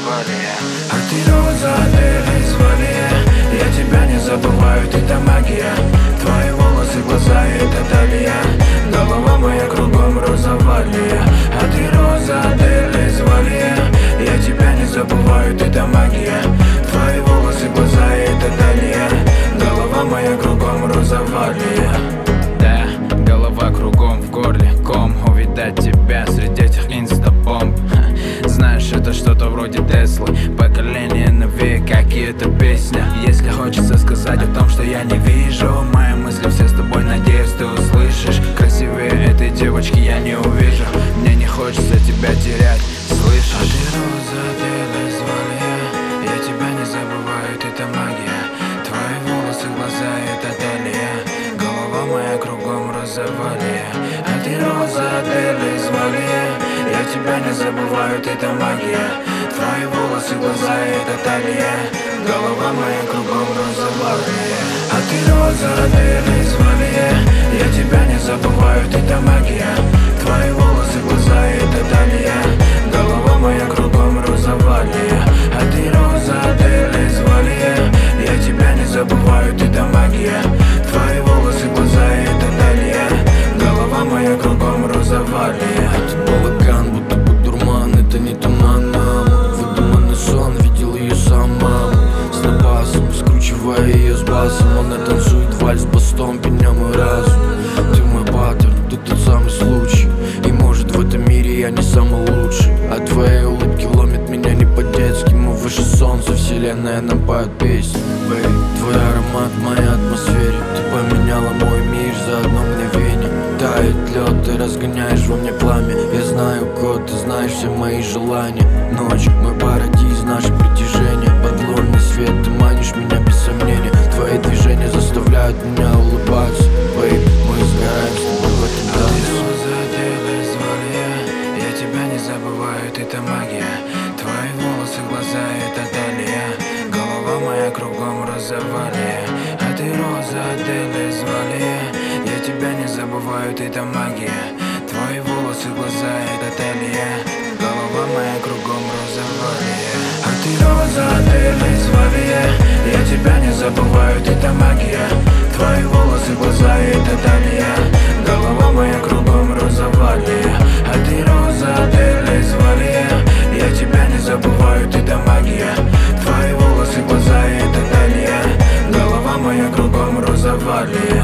розовалия. А ты роза, ты лизвалия. Я тебя не забываю, ты та магия. Твои волосы, глаза, это талия. Голова моя кругом розовалия. А ты роза, ты лизвалия. Я тебя не забываю, ты та магия. Твои волосы, глаза, это талия. Голова моя кругом розовалия. Да, голова кругом, в горле ком. Увидать тебя среди этих инстабомб. Знаешь, это что-то вроде Теслы. Поколение новее, как и эта песня. Если хочется сказать о том, что я не вижу, мои мысли все с тобой, надеюсь, ты услышишь. Красивее этой девочки я не увижу. Мне не хочется тебя терять, слышишь? А ты роза, ты лизвалия. Я тебя не забываю, ты та магия. Твои волосы, глаза, это талия. Голова моя кругом розовалия. А ты роза, ты лизвалия. Я тебя не забываю, ты та магия. Твои волосы, глаза, это талия. Голова моя кругом розовалия. А ты роза, ты лизвалия. Я тебя не забываю, ты та магия. Твои волосы, глаза, это талия. Голова моя кругом розовалия. А ты роза, ты лизвалия. Я тебя не забываю, ты та магия. Твои волосы, глаза, это талия. Голова моя кругом розовалия. Балаган, будто бы дурман, это не туман, мама. Выдуманный сон, видел ее сам, мама. С напасом, скручивая ее с басом. Она танцует вальс бастом, пенем и разум. Ты мой паттерн, ты тот самый случай. И может в этом мире я не самый лучший. А твои улыбки ломят меня не по-детски. Мы выше солнца, вселенная нам поет песни. Твой аромат в моей атмосфере. Ты поменяла мой мир за одно мгновение. Тает лед, ты разгоняешь во мне пламя. Я знаю код, ты знаешь все мои желания. Ночь, мой парадиз, наше притяжение. Под лунный свет ты манишь меня без сомнения. Твои движения заставляют меня улыбаться. Бэйб, мы сгораем с тобой в этом А ты танце. роза, ты лизвалия. Я тебя не забываю, ты та магия. Твои волосы, глаза, это талия. Голова моя кругом розовалия. А ты роза, ты лизвалия. Я тебя не забываю, ты та магия. Твои волосы, глаза, это талия. Голова моя кругом розовалия. А ты роза, ты лизвалия. Я тебя не забываю, ты та магия. Твои волосы, глаза, это талия. Голова моя кругом розовалия. А ты роза, ты лизвалия. Я тебя не забываю, ты та магия. Твои волосы, глаза, это талия. Голова моя кругом розовалия.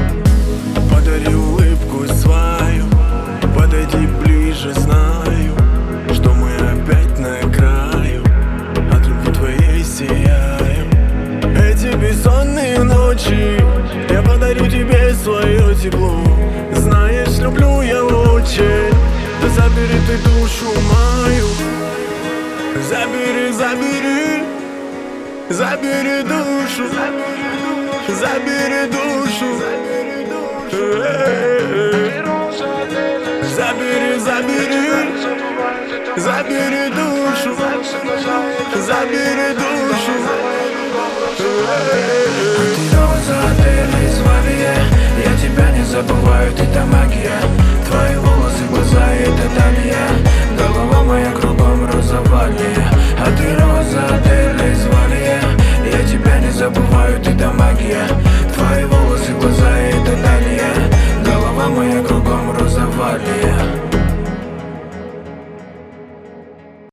Подари улыбку свою, подойди ближе, знаю, что мы опять на краю, от любви твоей сияем. Эти бессонные ночи я подарю тебе свое тепло. Знаешь, люблю я очень. Да забери ты душу мою. Забери, забери, забери душу. Забери душу. Забери, забери, забери душу. Забери душу. А ты роза, ты лизвалия. Я тебя не забываю, ты та магия. Твои волосы, глаза, это талия. Голова моя кругом розовалия. А ты роза, ты лизвалия. Я тебя не забываю, ты та магия. Твои волосы, глаза, это талия. Голова моя кругом розовалия.